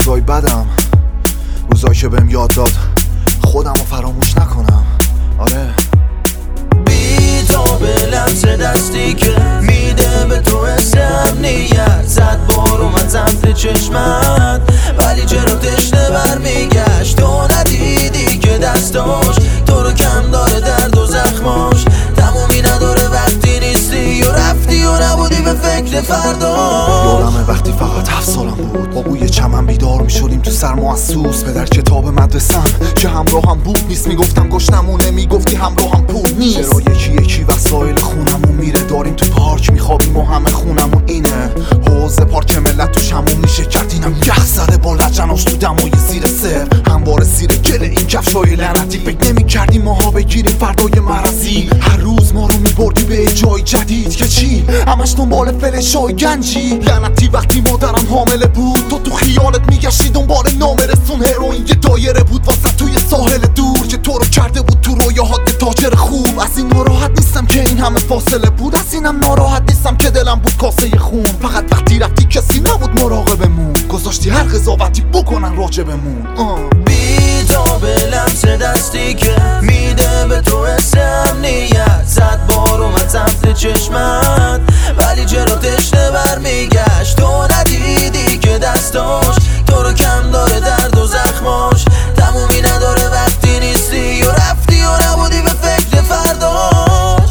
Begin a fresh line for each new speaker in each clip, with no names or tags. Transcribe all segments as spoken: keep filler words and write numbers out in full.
روزای بدم، روزایی که بهم یاد داد خودم رو فراموش نکنم. آره
بی تو به لمس دستی که میده به تو حس امنیت، زد بار اومد سمت چشمت ولی چرا تشنه برمیگشت. تو ندیدی که دستاش تو رو کم داره، درد و زخماش تمومی نداره وقتی نیستی و رفتی و نبودی به فکر فردا.
یادمه وقتی فقط هفت سالم بود، با بوی چمن بیدار میشدیم تو سرما از سوز. پدر کتاب مدرسم که همراهم بود نیست، میگفتم گشتمونه، میگفتی همراهم پول نیست. چرا یکی یکی وسایل خونمون میره، داریم تو پارک میخوابیم و همه خونمون اینه. حوض پارک ملت توش همون میشه کردینم یخ زده با لجناش تو دمای زیر سر. همواره زیر گل این کفشای لعنتی، فکر نمیکردیم ماها بگیریم فردای مرضی. هر روز ما رو میبردی به جای جدید که چی همش دنبال فلشای گنجی. لعنتی وقتی مادرم حامله بود تو تو خیالت میگشتی دنبال نام رسون. هروئین یه دایره بود واسه توی ساحل دور که تو رو کرده بود تو رویاهات تاجر خوب. از این ناراحت نیستم که این همه فاصله بود، از اینم ناراحت نیستم که دلم بود کاسه خون. فقط وقتی رفتی کسی نبود مراقبمون، گذاشتی هر قضاوتی بکنن راجبمون.
بی تو به لمس دستی که میده به تو حس امنیت، زد بار اومد سمت چشمت ولی چرا تشنه برمیگشت. تو ندیدی که دستاش تو رو کم داره، درد و زخماش تمومی نداره وقتی نیستی و رفتی و نبودی به فکر فرداش.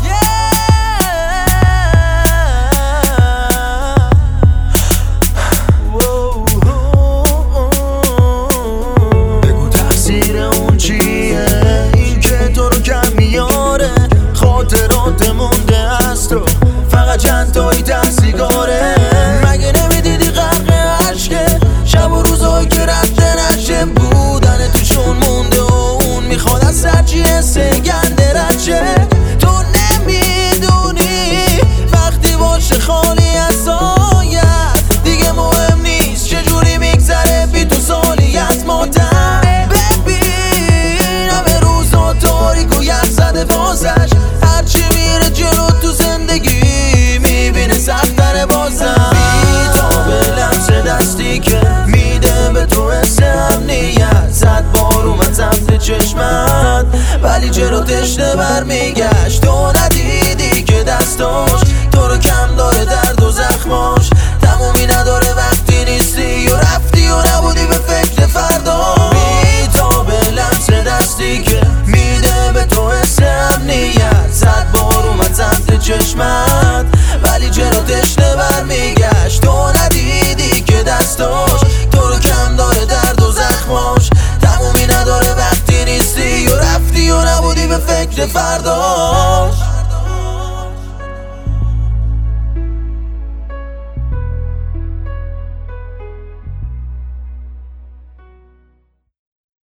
بگو تقصیر اون چیه، این که تو رو کم میاره، خاطرات مونده است و فقط چند تایی ته سیگاره. مگه نمیدیدی غرق عشقه شب و روزایی که رفته نشه، بودن توشون مونده و اون میخواد از سرچی حسه گنده رچه. تو نمیدونی وقتی باشه خالی از سایت دیگه مهم نیست چجوری میگذره بی تو سالیت. مادر ببین همه روزا تاریک و یخ زده بازش، هرچی میره جلو تو زندگی میبینه سختره بازم. بی تو به لمس دستی که میده به تو حس امنیت، زد بار اومد سمت چشمت ولی چرا تشنه برمیگشت. تو ندیدی که دستاش تو رو کم داره، درد و زخماش تمومی نداره وقتی نیستی و رفتی و نبودی به فکر فردا. بی تو به لمس دستی که میده به تو حس امنیت، زد بار اومد سمت چشمت ولی چرا تشنه برمیگشت. تو ندیدی که دستاش تو رو کم داره، درد و زخماش تمومی نداره وقتی نیستی و رفتی و نبودی به فکر فرداش.